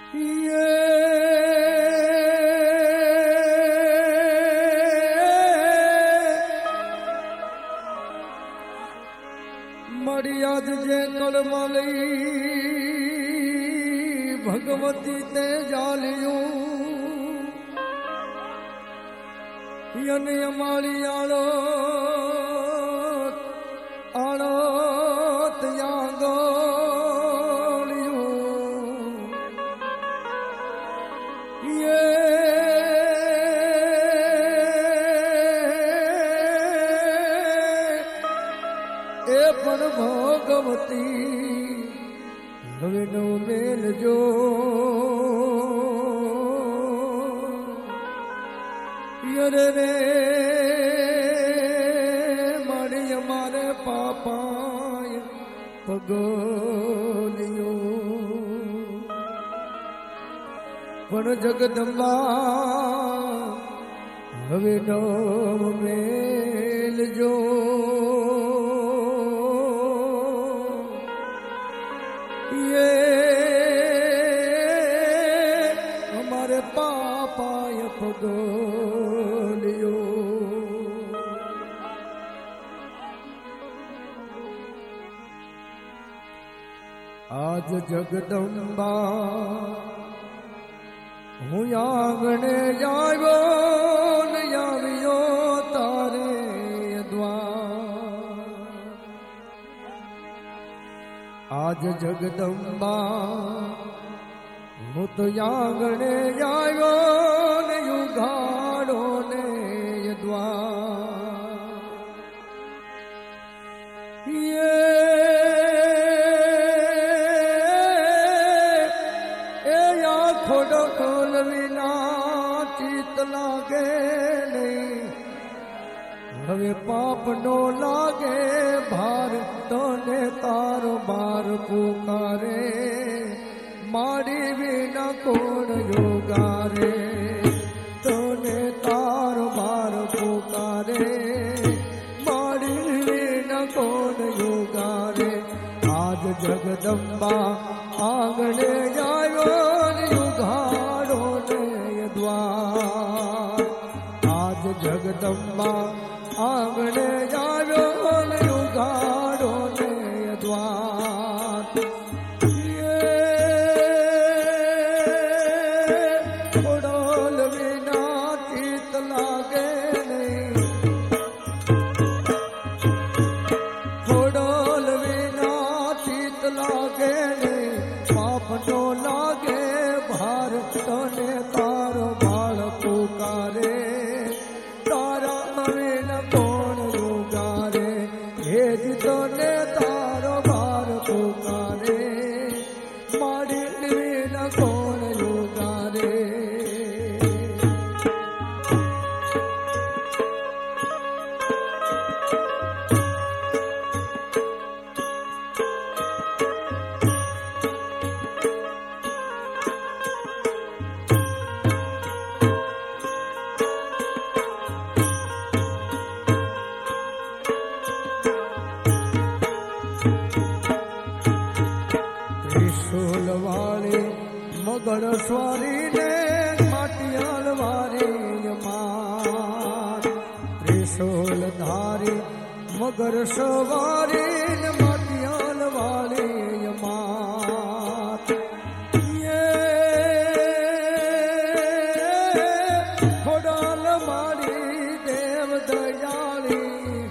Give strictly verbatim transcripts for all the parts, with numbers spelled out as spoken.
મર્યાદ જે કળમલી ભગવતી તે જાલિયું યને અમારી આળો આળોત યાગોલિયું યે એ પણ ભગવતી હવે નો મેલજો યરે રે મારી અમારે પાપાય પગલિયો પણ જગદંબા હવે નો મેલજો हमारे पापाय पगलियो आज जगदंबा હું આંગણે આવ્યો ને આવ્યો તારે દ્વાર આજ જગદંબા હું તો આંગણે આવ્યો ને યુગાડો ને દ્વાર એ આખો ડખોલ વિના ચિત લાગે નહીં હવે પાપ નો લાગે ભાર તને તારો બાર પુકારે મારી વિના કોણ યોગારે તને તારો બાર પુકારે મારી વિના કોણ યોગારે આજ જગદંબા આંગણે આવ્યો યુગાડો ને દ્વાર આજ જગદંબા આંગણે આવ્યો ને યુગાડો ને દ્વાર ખોડોલ વિના ચિત લાગે નહીં ખોડોલ વિના ચિત લાગે નહીં પાપ નો લાગે ભાર તને તારો બાળ પુકારે તારા વિન કોણ યોગારે હે જ તને તારો બાર પુકારે મારી વિન કોણ યોગારે ત્રિશુલ વાળી મગર સ્વારી ને માટિયાલ વારી માર ત્રિશુલ ધારી મગર સવારી ને માટિયાલ વાળી માર ખોડાલ મારી દેવ દયાળી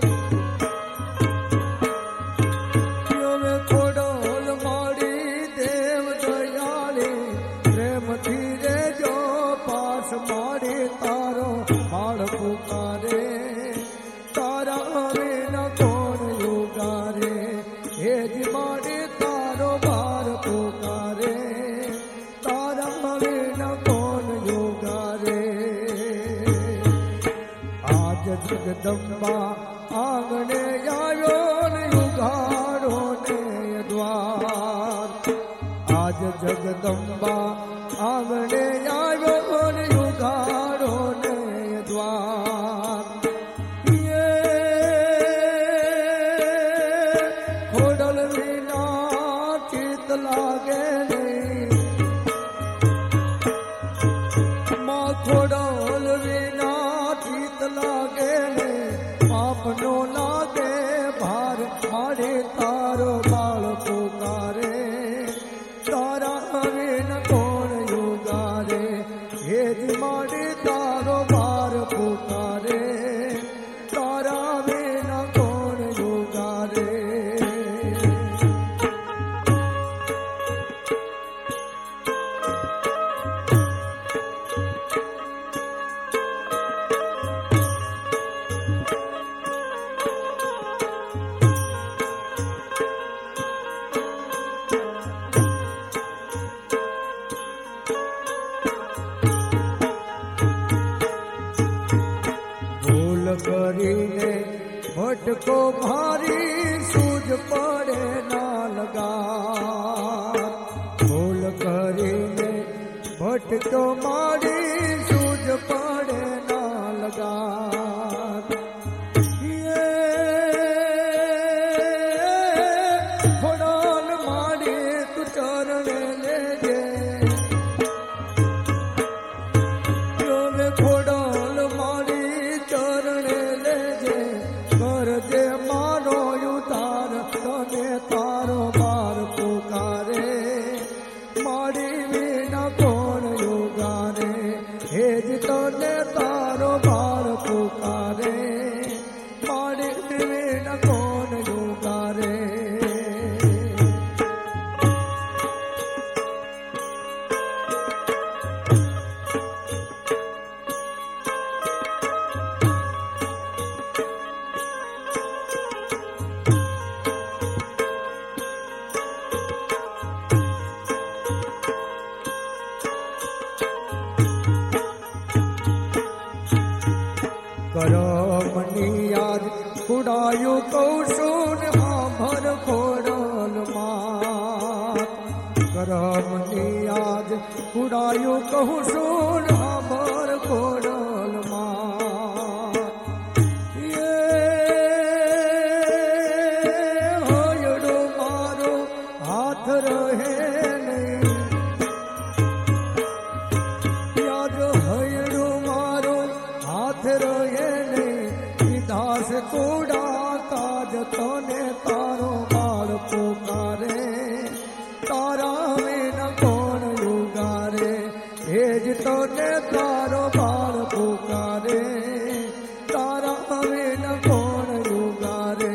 મારે તારો બાળ પુકારે તારા વિના કોણ યોગારે હે જ મારે તારો બાળ પુકારે તારા વિના કોણ યોગારે આજ જગદંબા આંગણે આવ્યો ને યુગાડો ને દ્વાર આજ જગદંબા આંગણે આવ્યો ને યુગાડો ને દ્વાર ખોડલ વિના ચિત લાગે નહીં આપનો લાગે ભાર મારે તારો બાળ પુકારે તારા વિન કોણ યુગારે હેજ મારે તારો બાર પુકારે તારા વિન કોણ યુગારે કરીને ભટકો ભારી સૂજ પડે ના લગા ભૂલ કરીને ભટકો મારી સૂજ પડે ના લગા ખોડાલ મારી તું ચરણે લેજે ખોડાલ મારી ચરણે લેજે કરજે મારો ઉતાર તને તારો બાર પુકારે મારી વિના કોણ યુગારે હેજ તને તારો બાર પુકારે મારી વિના કોણ યુગારે કરમની યાદ કુડાયું કૌશુન ભર ખોડલ માં કરમની યાદ કુડાયું કૌશુન ભર ખોડલ માં હોયડો મારો હાથ રહે નહીં યાદ હયડો મારો હાથ રહે દાસ કુડા કાજ તને તારો બાળ પુકારે તારા વિન કોણ યુગારે હેજ તને તારો બાળ પુકારે તારા વિન કોણ યુગારે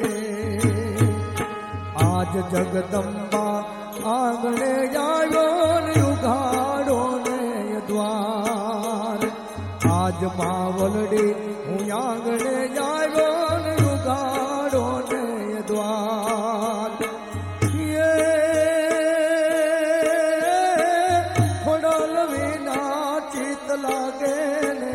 આજ જગદંબા આંગણે આવ્યો યુગાડો ને દ્વાર આજ માવલડી હું આંગણે આવ્યો ને ઉગાડો ને દ્વાર ખોડલ વિના ચિત લાગે ને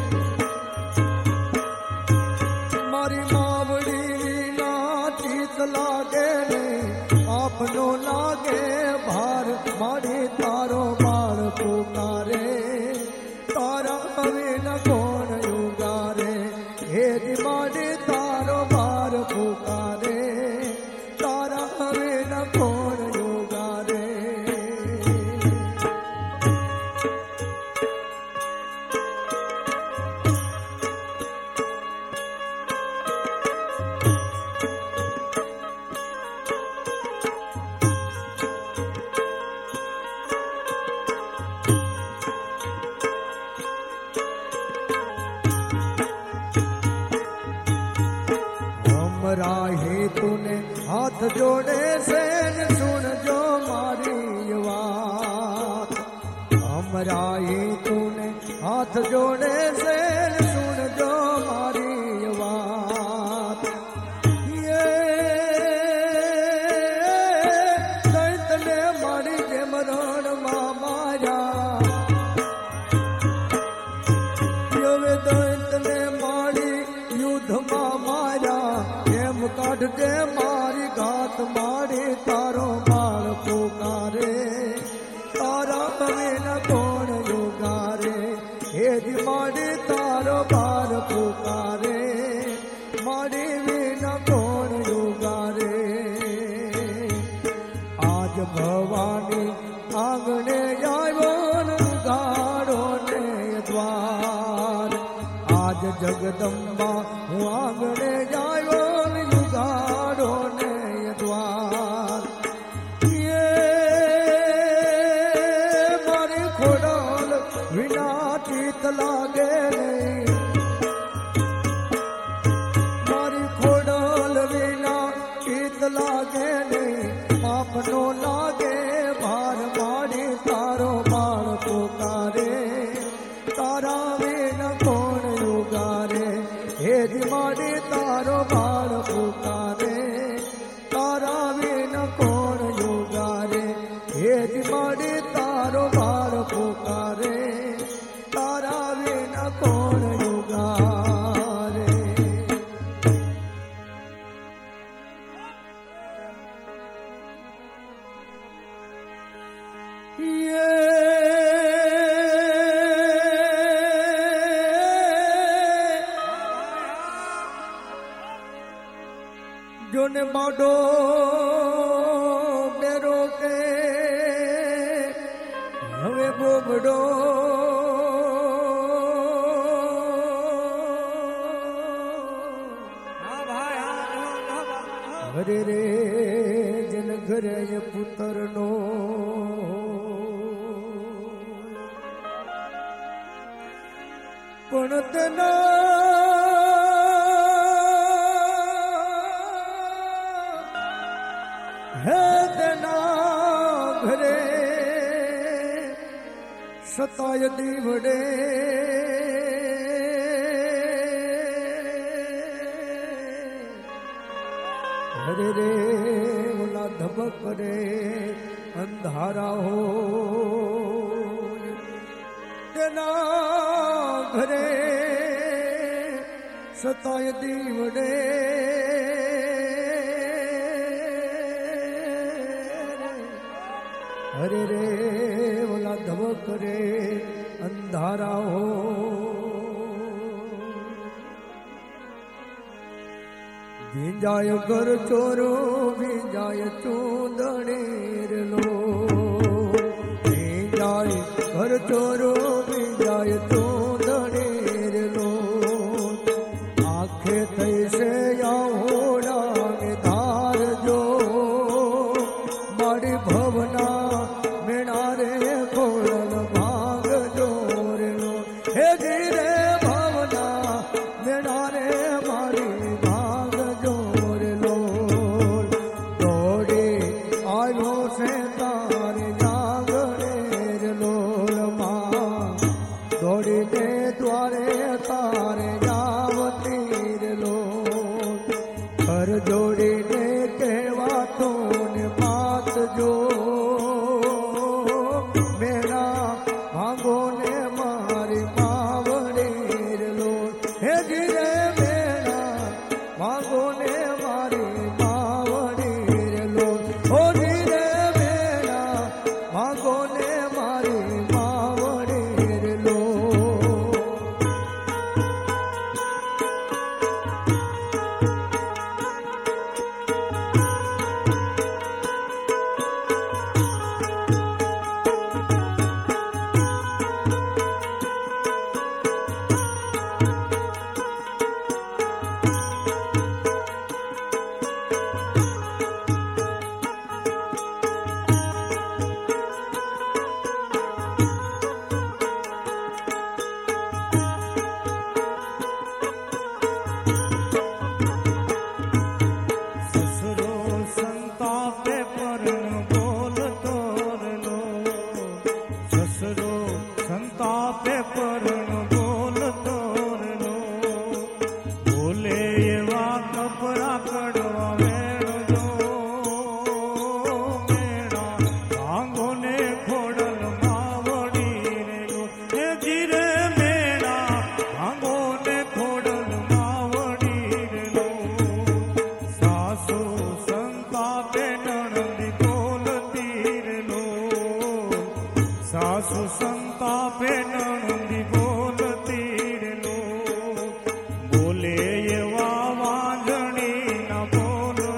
મારી માવડી વિના ચિત લાગે ને આપનો લાગે ભાર મારી તારો બાળ પુકારે તારા વિન કોણ યુગારે હેજ મારી તારો બાર પુકારે તારા વિન કોણ યુગારે રાહે તુને હાથ જોડે સેન સુનજો મારી વાત હમરા હે તુને હાથ જોડે સેન સુનજો મારી વાત દૈતને મારી જેમ રણમાં માર્યા દૈતને મારી યુદ્ધમાં માર્યા કાઢજે મારી ઘાત મારી તારો બાળ પુકારે તારા વિન કોણ યુગારે હેજ મારી તારો બાળ પુકારે મારી વિન કોણ યુગારે આજ ભવાની આંગણે આવ્યો ગાડો ને દ્વાર આજ જગ જગદંબા હું આંગણે જાયો યુગાડો ને દ્વાર મારી ખોડલ વિના ચિત લાગે નહીં મારી ખોડલ વિના ચિત લાગે નહીં પાપનો લાગે ભાર મારી તારો બાળ પોકારે તારા વિન કોણ યુગારે હે જ મારી તારો બાળ પોકારે તારા વિન કોણ યુગારે હે જ મારી તારો બાળ પોકારે તારા વિન કોણ યુગારે જોને બાડો બેરો કે હવે બોબડો હરે રે જન ઘરે પુત્ર નો પણ તેના હે તેના ઘરે સતાય દીવડે હરે રે ઓલા ધબક રે અંધારા હો તેના ઘરે સતાય દીવડે હરે રે ઓલા ધબક રે અંધારા હો ભીંજાય ઘર ચોરો ભીંજાય ચૂંદણેર લો ભીંજાય ઘર ચોરો ભીંજાય ચૂંદણેર લો આંખે થઈ છે આવોડા ને ધાર જો મારી ભવના મેણા રે ખોળલ ભાગ જોરેલો હે જી રે ભવના મેણા રે મારી ભાગ જોરેલો દોડી આવ્યો છે તારે જાગરે લોલમાં દોડીને દ્વારે તારે જાવતી લો ઘર જોડીને કહેવાતો ને માત જો મેળા ભાગો ને મારી માવડી લો હે જીરે મેળા ભાગો ને મારી માવડી લો હો જીરે મેળા ભાગો ને મારી માવડી લો સાસુ સંતાપે નણંદી બોલતી રે લો બોલે એવા વાંજણી ના બોલ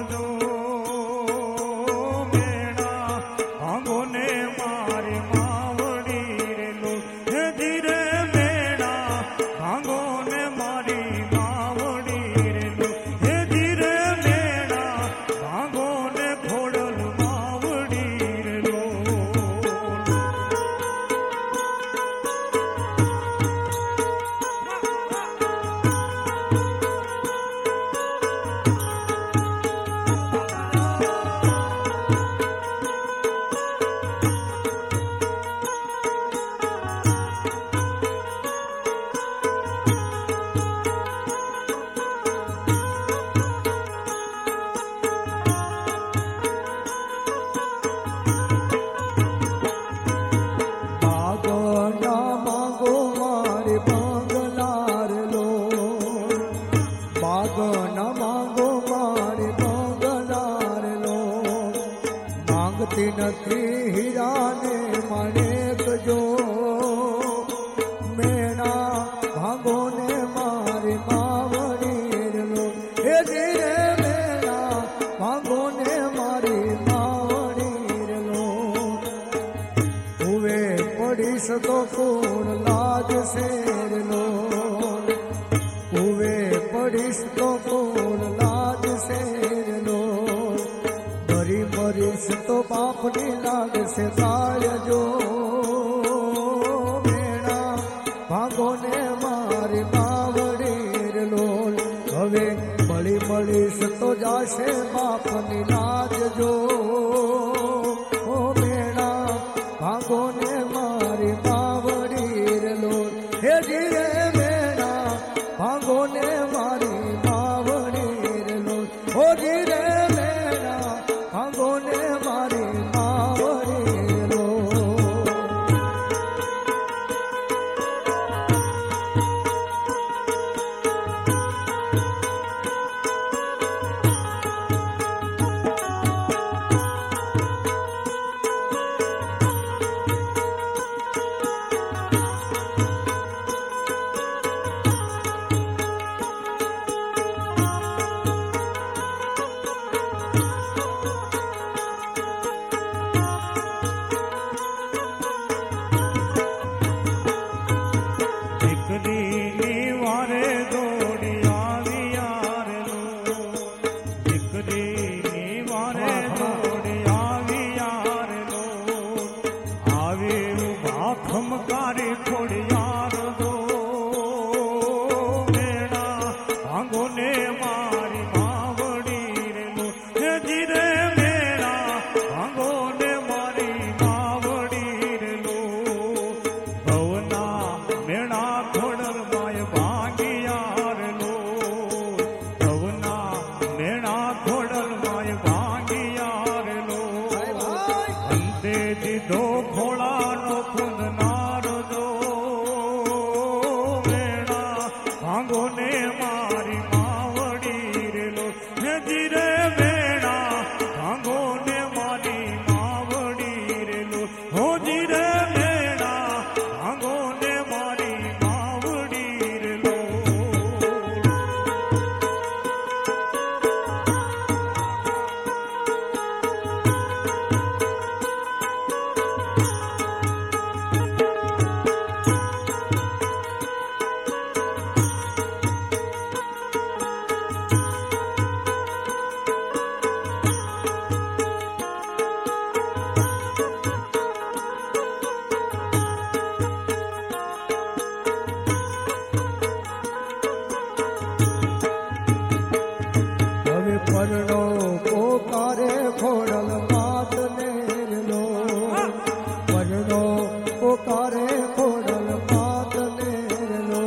ભાવતી નથી હીરાને માણેક જો મેણા ભાગો ને મારી માવડી લો હે ધીરે મેણા ભાગો ને મારી માવડી લો હુવે પડીશ તો કોણ લાજ શેર લો હુવે પડીશ તો કોણ લાજ શેર લો મરી મરીશ તો બાપની લાગશે કાળજો મેણા ભાગો ને મારી બાવડી લોલ હવે મળી મળીશ તો જાશે બાપની લાજ જો ઓ મેણા ભાગો ને મારી બાવડી લોલ હે ધીરે મેણા ભાગો ને મારી બાવડી લોલ ઓ ધીરે મેણા ભાગો ને મારી બાવડી લોલ પરણો પોકારે ખોડલ માત ને લો પરણો પોકારે ખોડલ માત ને લો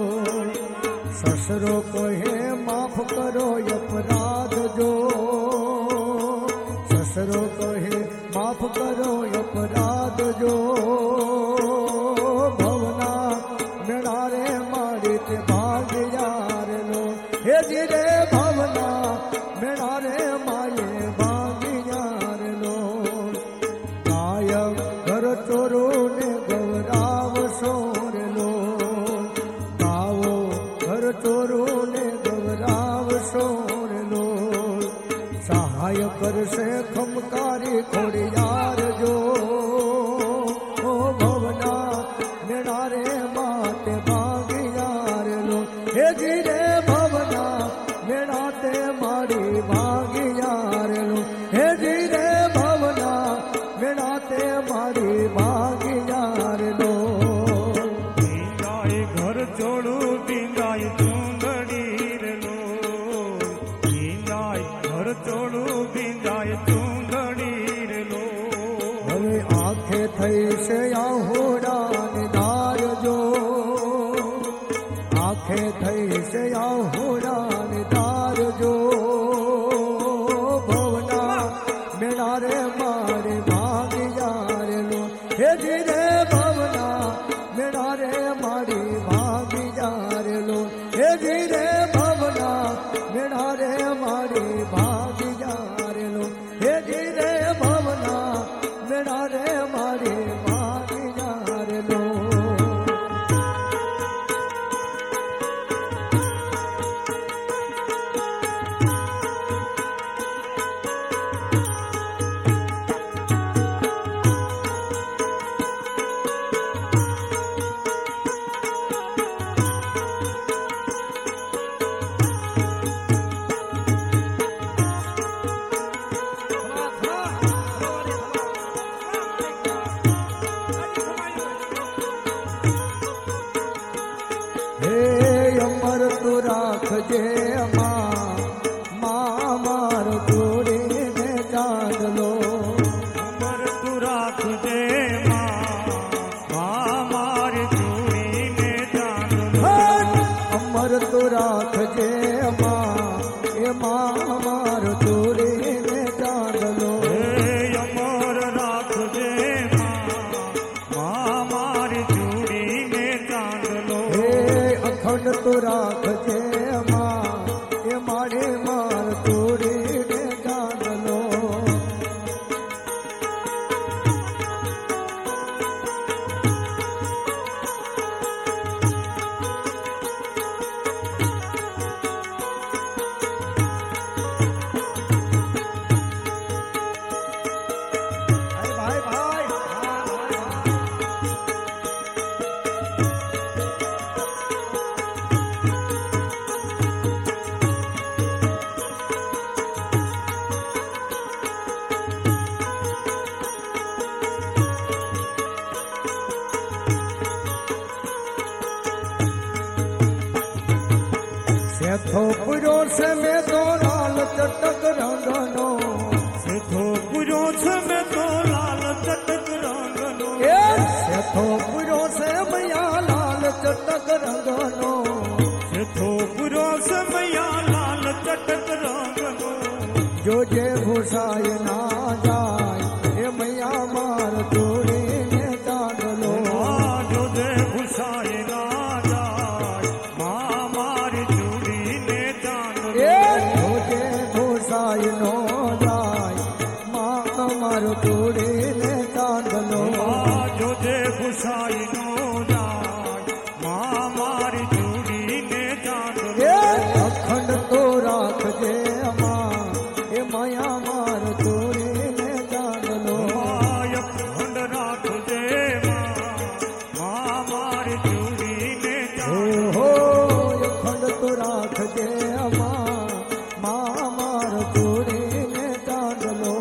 સસરો કહે માફ કરો અપરાધ જો સસરો કહે માફ કરો અપરાધ જો ભવના મેળા રે મારી તે ભાગ યાર લો હે ધીરે ભવના મેળા રે મારે ભાગીયાર લો કાયમ ઘર ચોરો ને ગૌરાવ સોર લો ગાવો ઘર ચોરો ને ગૌરાવ સોર લો સહાય કરશે ખમકારી ખોડિયાર જો ઓ ભવના મેળા રે માતે ભાગીયાર લો હે ધીરે ભવના મેળા તે મારી ભાગીયાર લો હે ધીરે ભવના મેળા તે મારી ભાગીયાર લો બીંગાય ઘર ચોડું બીંગાય ચૂંદડી લો બીંગાય ઘર ચોડું બીંગાય ચૂંદડી લો હવે આંખે થઈ છે આહોડા ને ધાર જો આંખે થઈ છે આહોડા ને ધાર જો ભવના મેળા રે મારે ભાગીયાર લો હે ધીરે ભવના મેળા રે મારી ભાગીયાર લો હે ધીરે ભવના મેળા રે મારી ભાગીયાર લો હે ધીરે ભવના મારો જોડીને ચાંદલો હે અમર રાખજે મા મારી જોડીને ચાંદલો હે અખંડ તો રાખજે માં એ મારે માર જોડીને ચાંદલો ભાઈ ભાઈ सेठो पुरो से में तो लाल चटक रंगनो सेठो पुरो से में तो लाल चटक रंगनो ए सेठो पुरो से मैया लाल चटक रंगनो सेठो पुरो से मैया लाल चटक रंगनो जो जे भूषाय ना जाय ए मैया मार जोड़े ने चांदलो जो जे भूषाय ना जाय मां मारी जोड़ी ने चांदलो ए जो जे भूषाय नो जाय मां मार जोड़े ने चांदलो जो जे भूषाय नो जाय मां मारी जोड़ी ने चांदलो ए अखंड तो राखजे अमा ए माया मार जोड़े ने चांदलो अखंड राखजे मां मारी जोड़ी ने हो चांदलो हो अखंड तो राखजे अमा मां मार जोड़े ने चांदलो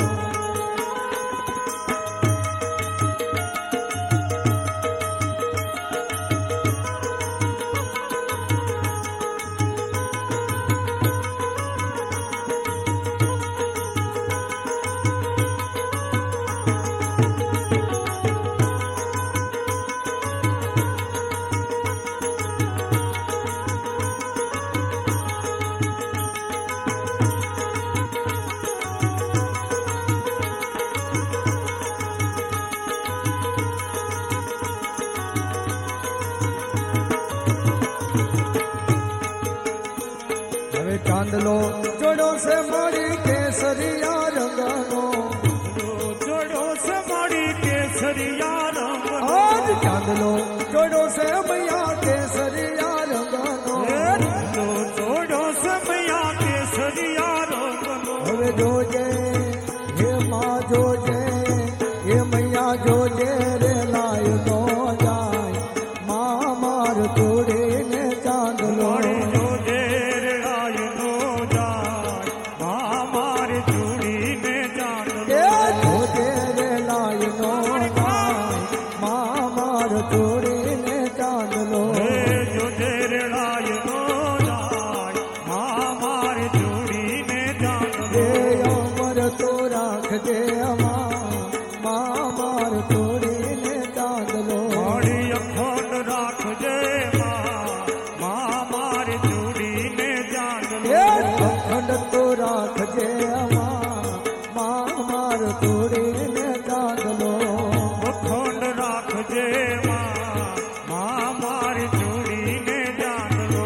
હવે ચાંદલો જોડો છે મારી કેસરિયા રંગનો જોડો છે મારી કેસરિયા રંગનો આજ ચાંદલો જોડો છે મૈયા કેસરિયા રંગનો જોડો છે મૈયા કેસરિયા રંગનો હવે જોજે હે માં જોજે હે મૈયા જોજે રે લાય નો જાય માં માર જોડે ને ચાંદલો મારી જોડે રેડાય નો જાય મા મારી જોડી ને ચાંદલો એ જોજે રે લાય નો જાય માં માર જોડે ને ચાંદલો હે જોડે રેડાય નો જાય મા મારી જોડી ને ચાંદલો એ અમર તો રાખજે અમા માં માર જોડે ને ચાંદલો મારી અખંડ રાખજે મા મારી જોડી ને ચાંદલો એ અખંડ તો રાખજે અમા માં માર જોડે ને ચાંદલો અખંડ રાખજે મા મારી જોડી ને ચાંદલો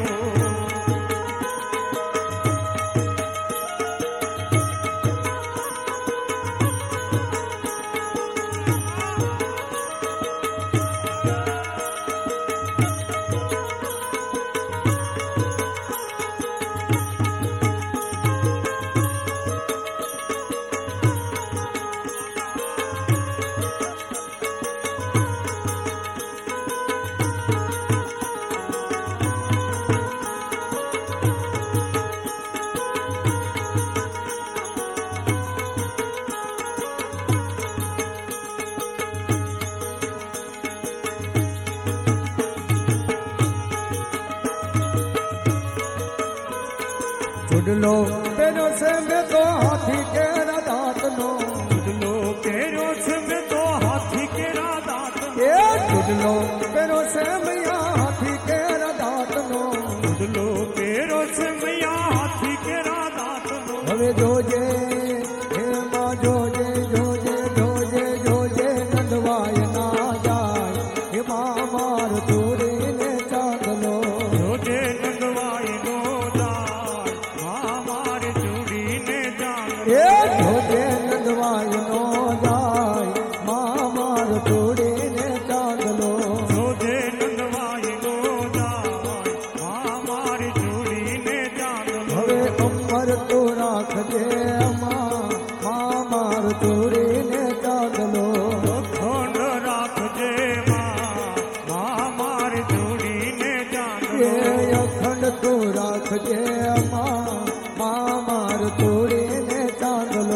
ચૂડલો પેનો છે મેં તો હાથી કેરા દાંતનો ચૂડલો પહેર્યો છે મેં તો હાથી કેરા દાંતનો એ ચૂડલો પેનો છે મૈયા હાથી કેરા દાંતનો ચૂડલો પહેર્યો છે મૈયા હાથી કેરા દાંતનો હવે જોજે હે માં જોજે જોજે જોજે જોજે નંદવાય ના જાય હે માં માર તોડીને ચાંદલો જોજે નંદવાય નો જાય મા માર ચૂડીને ચાંદલો એ જોજે નંદવાય નો જાય માં માર તોડીને ચાંદલો જોજે નંદવાય નો જાય મા માર ચૂડીને ચાંદલો હવે અમર તો રાખજે માં માં માર તોડીને ચાંદલો અખંડ રાખજે માં મા માર ચૂડીને એ ચાંદલો અખંડ તો રાખજે માં માં માર તોડીને ચાંદલો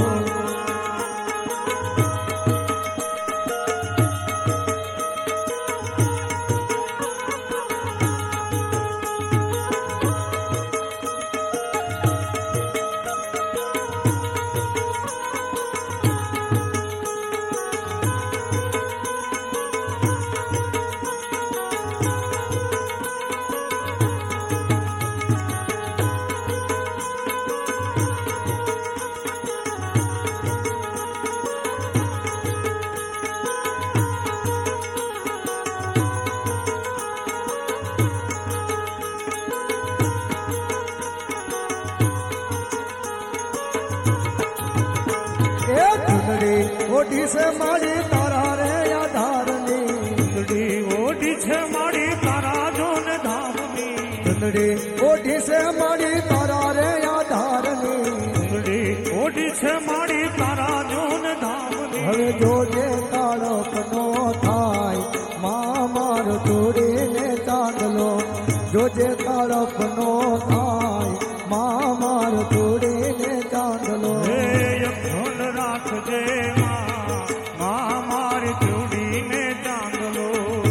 એ ચૂંદડી ઓઢી છે મારી તારા રે આધારની ચૂડી ઓઢી છે મારી તારા જોન ધામની ચૂંદડી ઓઢી છે મારી તારા રે આધારની ચૂડી ઓઢી છે મારી તારા જોન ધામની હવે જોજે કાળક નો થાય માં માર તોડીને ચાંદલો જોજે કાળક નો થાય માં માર તોડીને ચાંદલો હે અખંડ રાખજે માં મા માર ચૂડીને ચાંદલો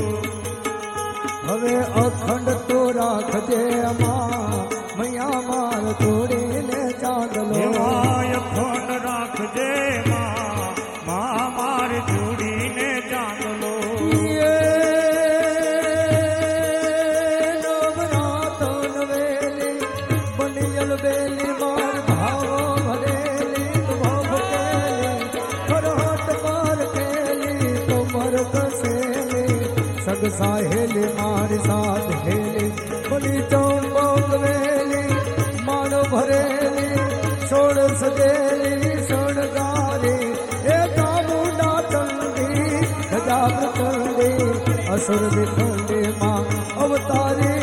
હવે અખંડ તો રાખજે માં મૈયા માર તોડીને ચાંદલો એવાય અખંડ રાખજે માં મા માર ચૂડીને ચાંદલો નવરાતન વેલી બનિયલ વેલી માર ભાવો ભરેલી ભકેલી ફરહટ માર કેલી કમર કસેલી સગ સાહેલી મારી સાથ હેલી બની ચંપક વેલી માન ભરેલી સોળ સજેલી શણગારી એ ચામુંડા ચંડી ગજા પ્રચંડી અસુર વિખંડી માં અવતારી